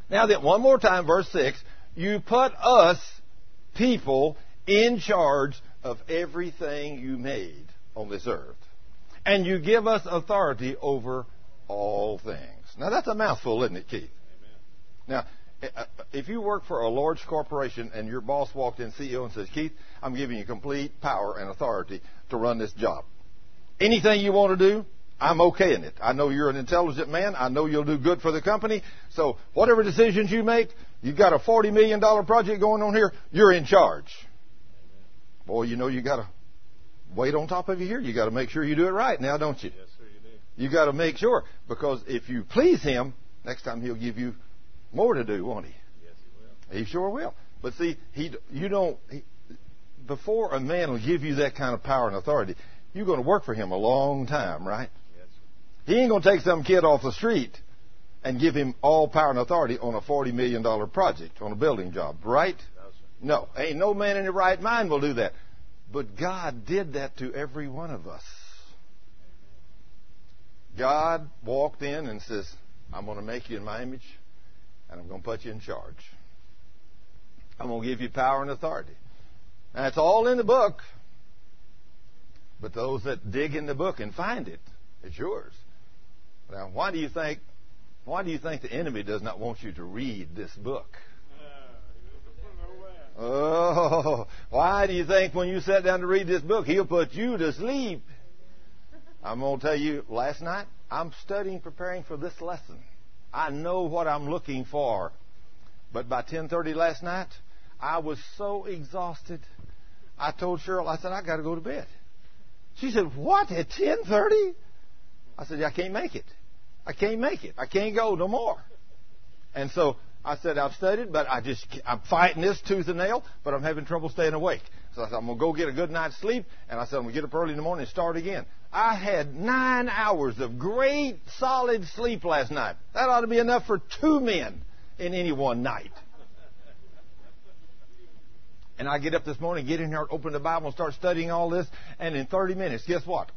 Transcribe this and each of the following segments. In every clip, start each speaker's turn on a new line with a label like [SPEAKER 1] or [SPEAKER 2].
[SPEAKER 1] Now then, one more time, verse 6. You put us, people, in charge of everything you made on this earth. And you give us authority over all things. Now that's a mouthful, isn't it, Keith? Amen. Now, if you work for a large corporation and your boss walked in, CEO, and says, Keith, I'm giving you complete power and authority to run this job. Anything you want to do, I'm okay in it. I know you're an intelligent man. I know you'll do good for the company. So whatever decisions you make, you've got a $40 million project going on here, you're in charge. Boy, you know you got to weight on top of you here. You got to make sure you do it right now, don't you?
[SPEAKER 2] Yes, sir, you do.
[SPEAKER 1] You got to make sure, because if you please him, next time he'll give you more to do, won't he?
[SPEAKER 2] Yes, he will.
[SPEAKER 1] He sure will. But see, before a man will give you that kind of power and authority, you're going to work for him a long time, right?
[SPEAKER 2] Yes, sir.
[SPEAKER 1] He ain't going to take some kid off the street and give him all power and authority on a $40 million project, on a building job, right? No, ain't no man in your right mind will do that. But God did that to every one of us. God walked in and says, I'm going to make you in my image, and I'm going to put you in charge. I'm going to give you power and authority. Now, it's all in the book. But those that dig in the book and find it, it's yours. Now, why do you think the enemy does not want you to read this book? Oh, why do you think when you sat down to read this book, he'll put you to sleep? I'm going to tell you, last night, I'm studying, preparing for this lesson. I know what I'm looking for. But by 10:30 last night, I was so exhausted. I told Cheryl, I said, I got to go to bed. She said, what, at 10:30? I said, I can't make it. I can't make it. I can't go no more. And so I said, I've studied, but I'm fighting this tooth and nail, but I'm having trouble staying awake. So I said, I'm going to go get a good night's sleep. And I said, I'm going to get up early in the morning and start again. I had 9 hours of great, solid sleep last night. That ought to be enough for 2 men in any one night. And I get up this morning, get in here, open the Bible, and start studying all this. And in 30 minutes, guess what?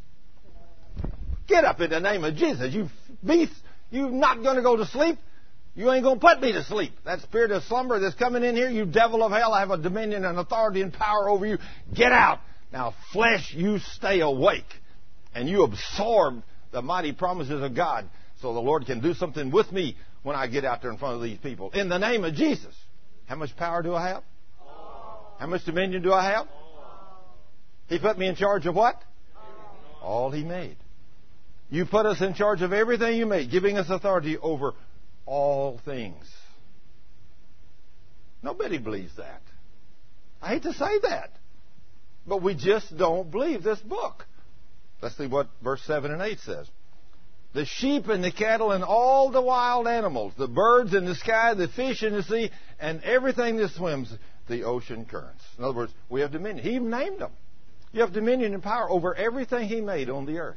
[SPEAKER 1] Get up in the name of Jesus. You beast. You're not going to go to sleep. You ain't going to put me to sleep. That spirit of slumber that's coming in here, you devil of hell, I have a dominion and authority and power over you. Get out. Now, flesh, you stay awake. And you absorb the mighty promises of God so the Lord can do something with me when I get out there in front of these people. In the name of Jesus. How much power do I have? How much dominion do I have? He put me in charge of what? All He made. You put us in charge of everything You made, giving us authority over all things. Nobody believes that. I hate to say that. But we just don't believe this book. Let's see what verse 7 and 8 says. The sheep and the cattle and all the wild animals, the birds in the sky, the fish in the sea, and everything that swims the ocean currents. In other words, we have dominion. He even named them. You have dominion and power over everything He made on the earth.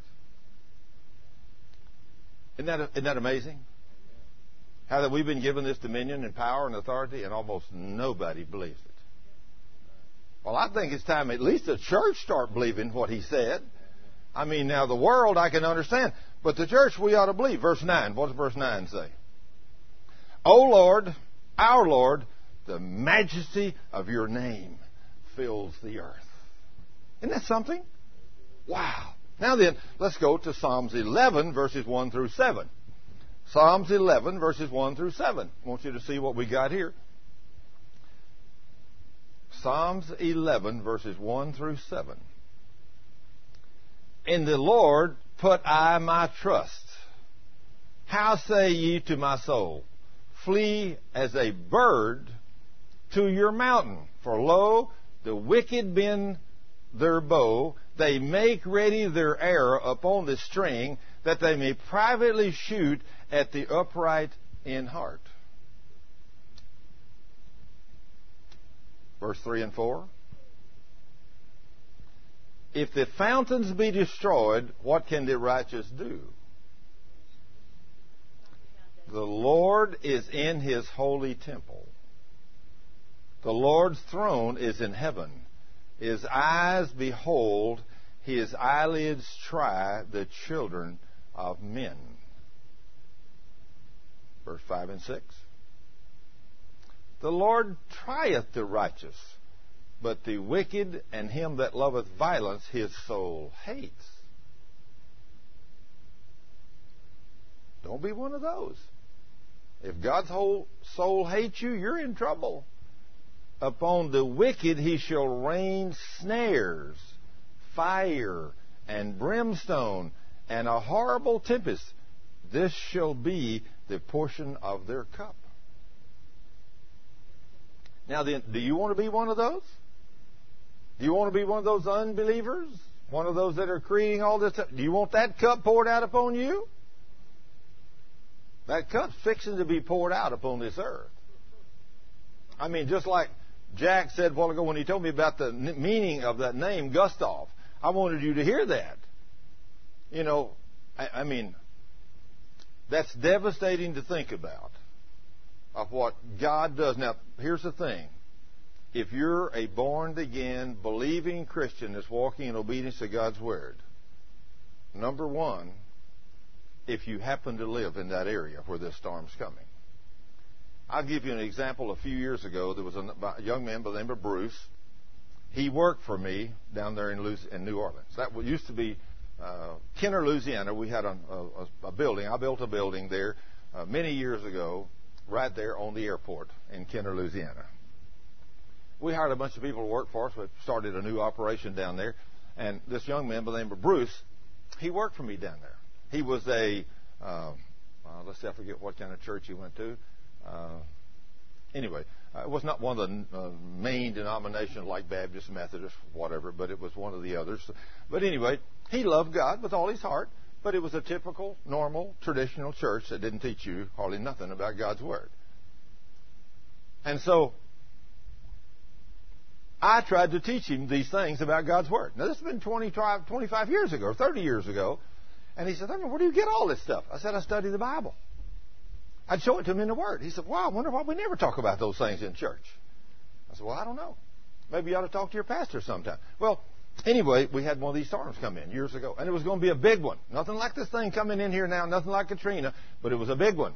[SPEAKER 1] Isn't that amazing? How that we've been given this dominion and power and authority, and almost nobody believes it. Well, I think it's time at least the church start believing what He said. I mean, now the world I can understand, but the church we ought to believe. Verse 9, what does verse 9 say? O Lord, our Lord, the majesty of Your name fills the earth. Isn't that something? Wow. Now then, let's go to Psalms 11, verses 1 through 7. Psalms 11, verses 1 through 7. I want you to see what we got here. Psalms 11, verses 1 through 7. In the Lord put I my trust. How say ye to my soul, flee as a bird to your mountain? For lo, the wicked bend their bow, they make ready their arrow upon the string, that they may privately shoot at the upright in heart. Verse 3 and 4. If the fountains be destroyed, what can the righteous do? The Lord is in His holy temple. The Lord's throne is in heaven. His eyes behold, His eyelids try the children of men. Verse 5 and 6. The Lord trieth the righteous, but the wicked and him that loveth violence his soul hates. Don't be one of those. If God's whole soul hates you, you're in trouble. Upon the wicked he shall rain snares, fire, and brimstone, and a horrible tempest. This shall be the portion of their cup. Now then, do you want to be one of those? Do you want to be one of those unbelievers? One of those that are creating all this stuff? Do you want that cup poured out upon you? That cup's fixing to be poured out upon this earth. I mean, just like Jack said a while ago when he told me about the meaning of that name, Gustav. I wanted you to hear that. You know, I mean, that's devastating to think about, of what God does. Now, here's the thing. If you're a born-again, believing Christian that's walking in obedience to God's Word, number one, if you happen to live in that area where this storm's coming. I'll give you an example. A few years ago, there was a young man by the name of Bruce. He worked for me down there in New Orleans. That used to be Kenner, Louisiana. We had a building. I built a building there many years ago, right there on the airport in Kenner, Louisiana. We hired a bunch of people to work for us. We started a new operation down there. And this young man by the name of Bruce, he worked for me down there. He was I forget what kind of church he went to. Anyway, it was not one of the main denominations like Baptist, Methodist, whatever, but it was one of the others. But anyway, he loved God with all his heart, but it was a typical, normal, traditional church that didn't teach you hardly nothing about God's Word. And so I tried to teach him these things about God's Word. Now, this has been 25 years ago, or 30 years ago. And he said, where do you get all this stuff? I said, I study the Bible. I'd show it to him in the Word. He said, wow, I wonder why we never talk about those things in church. I said, well, I don't know. Maybe you ought to talk to your pastor sometime. Well, anyway, we had one of these storms come in years ago. And it was going to be a big one. Nothing like this thing coming in here now, nothing like Katrina, but it was a big one.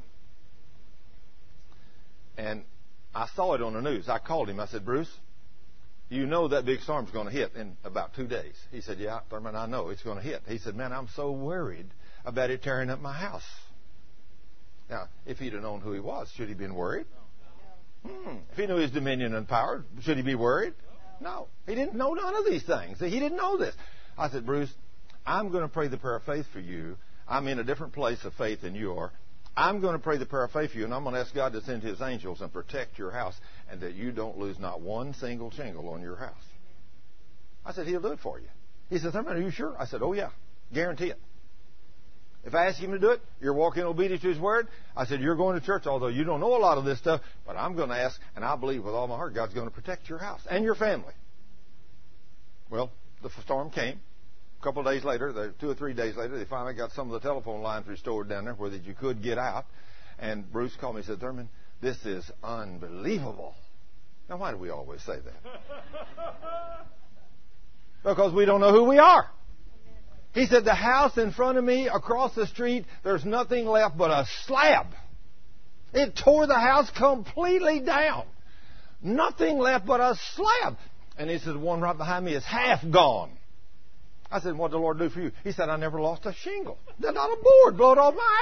[SPEAKER 1] And I saw it on the news. I called him. I said, Bruce, you know that big storm's going to hit in about 2 days. He said, yeah, Thurman, I know it's going to hit. He said, man, I'm so worried about it tearing up my house. Now, if he'd have known who he was, should he have been worried? If he knew his dominion and power, should he be worried? No. He didn't know none of these things. He didn't know this. I said, Bruce, I'm going to pray the prayer of faith for you. I'm in a different place of faith than you are. I'm going to pray the prayer of faith for you, and I'm going to ask God to send His angels and protect your house, and that you don't lose not one single shingle on your house. I said, He'll do it for you. He said, Thurman, are you sure? I said, oh, yeah. Guarantee it. If I ask Him to do it, you're walking in obedience to His Word. I said, you're going to church, although you don't know a lot of this stuff, but I'm going to ask, and I believe with all my heart God's going to protect your house and your family. Well, the storm came. A couple of days later, 2 or 3 days later, they finally got some of the telephone lines restored down there where that you could get out. And Bruce called me and said, Thurman, this is unbelievable. Now, why do we always say that? Because we don't know who we are. He said, the house in front of me, across the street, there's nothing left but a slab. It tore the house completely down. Nothing left but a slab. And he said, the one right behind me is half gone. I said, what did the Lord do for you? He said, I never lost a shingle. Not a board blowed off my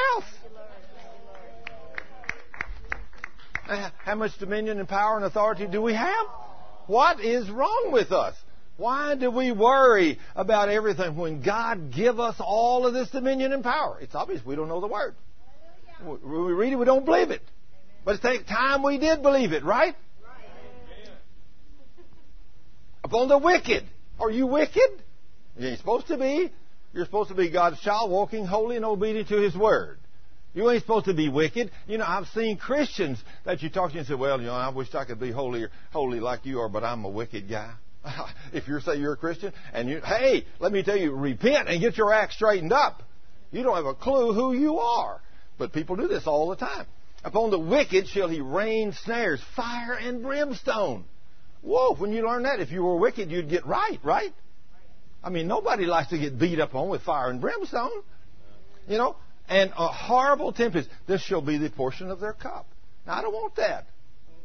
[SPEAKER 1] house. How much dominion and power and authority do we have? What is wrong with us? Why do we worry about everything when God give us all of this dominion and power? It's obvious we don't know the Word. When we read it, we don't believe it. But it takes time we did believe it, right? Upon the wicked. Are you wicked? You ain't supposed to be. You're supposed to be God's child, walking holy and obedient to His Word. You ain't supposed to be wicked. You know, I've seen Christians that you talk to and say, well, you know, I wish I could be holy like you are, but I'm a wicked guy. If you say you're a Christian, and hey, let me tell you, repent and get your act straightened up. You don't have a clue who you are. But people do this all the time. Upon the wicked shall He rain snares, fire and brimstone. Whoa, when you learn that, if you were wicked, you'd get right? I mean, nobody likes to get beat up on with fire and brimstone. You know, and a horrible tempest. This shall be the portion of their cup. Now, I don't want that.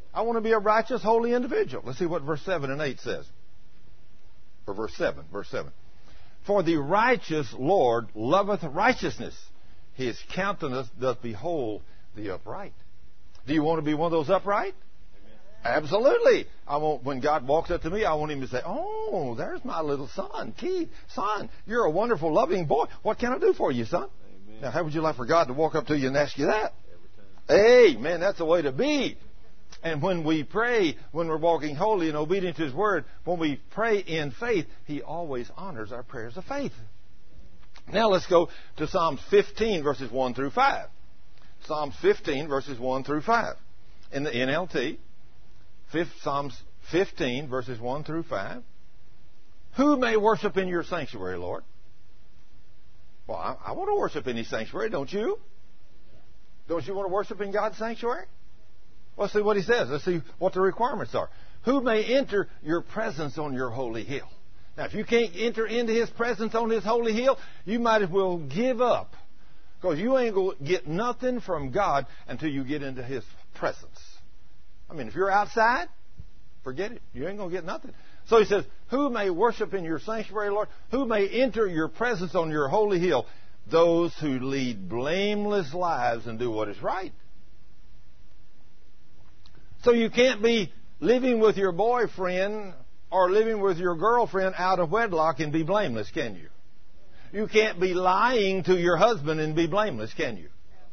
[SPEAKER 1] I want to be a righteous, holy individual. Let's see what verse 7 and 8 says. Or verse 7. For the righteous Lord loveth righteousness. His countenance doth behold the upright. Do you want to be one of those upright? Amen. Absolutely. When God walks up to me, I want him to say, oh, there's my little son, Keith. Son, you're a wonderful, loving boy. What can I do for you, son? Amen. Now, how would you like for God to walk up to you and ask you that? Amen. That's the way to be. And when we pray, when we're walking holy and obedient to His Word, when we pray in faith, He always honors our prayers of faith. Now let's go to Psalms 15, verses 1 through 5. Psalms 15, verses 1 through 5. In the NLT, Psalms 15, verses 1 through 5. Who may worship in your sanctuary, Lord? Well, I want to worship in His sanctuary, don't you? Don't you want to worship in God's sanctuary? Let's see what He says. Let's see what the requirements are. Who may enter your presence on your holy hill? Now, if you can't enter into His presence on His holy hill, you might as well give up. Because you ain't going to get nothing from God until you get into His presence. I mean, if you're outside, forget it. You ain't going to get nothing. So He says, who may worship in your sanctuary, Lord? Who may enter your presence on your holy hill? Those who lead blameless lives and do what is right. So you can't be living with your boyfriend or living with your girlfriend out of wedlock and be blameless, can you? You can't be lying to your husband and be blameless, can you?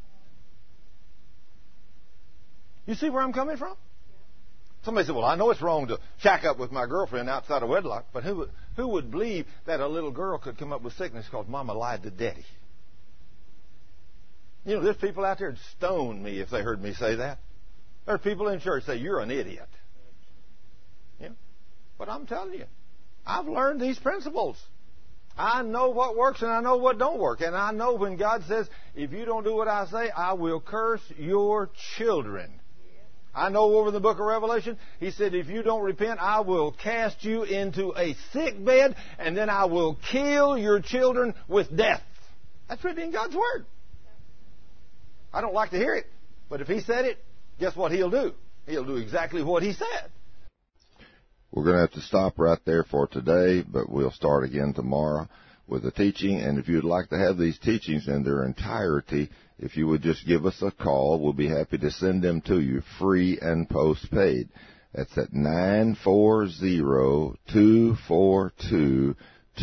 [SPEAKER 1] You see where I'm coming from? Somebody said, well, I know it's wrong to shack up with my girlfriend outside of wedlock, but who would believe that a little girl could come up with sickness because Mama lied to Daddy? You know, there's people out there who'd stone me if they heard me say that. There's people in church say, you're an idiot. Yeah. But I'm telling you, I've learned these principles. I know what works and I know what don't work. And I know when God says, if you don't do what I say, I will curse your children. I know over in the book of Revelation, He said, if you don't repent, I will cast you into a sick bed and then I will kill your children with death. That's written in God's Word. I don't like to hear it, but if He said it, guess what He'll do? He'll do exactly what He said.
[SPEAKER 2] We're going to have to stop right there for today, but we'll start again tomorrow with the teaching. And if you'd like to have these teachings in their entirety, if you would just give us a call, we'll be happy to send them to you free and postpaid. That's at 940-242-2106.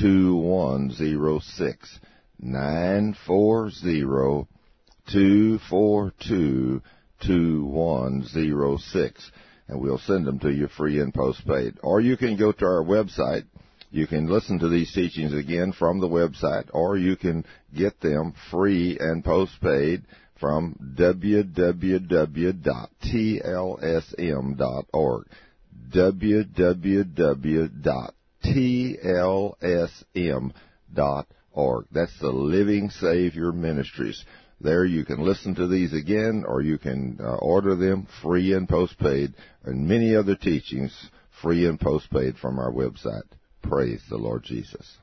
[SPEAKER 2] 940-242-2106. And we'll send them to you free and postpaid. Or you can go to our website. You can listen to these teachings again from the website, or you can get them free and postpaid from www.tlsm.org. www.tlsm.org. That's the Living Savior Ministries. There you can listen to these again, or you can order them free and postpaid, and many other teachings free and postpaid from our website. Praise the Lord Jesus.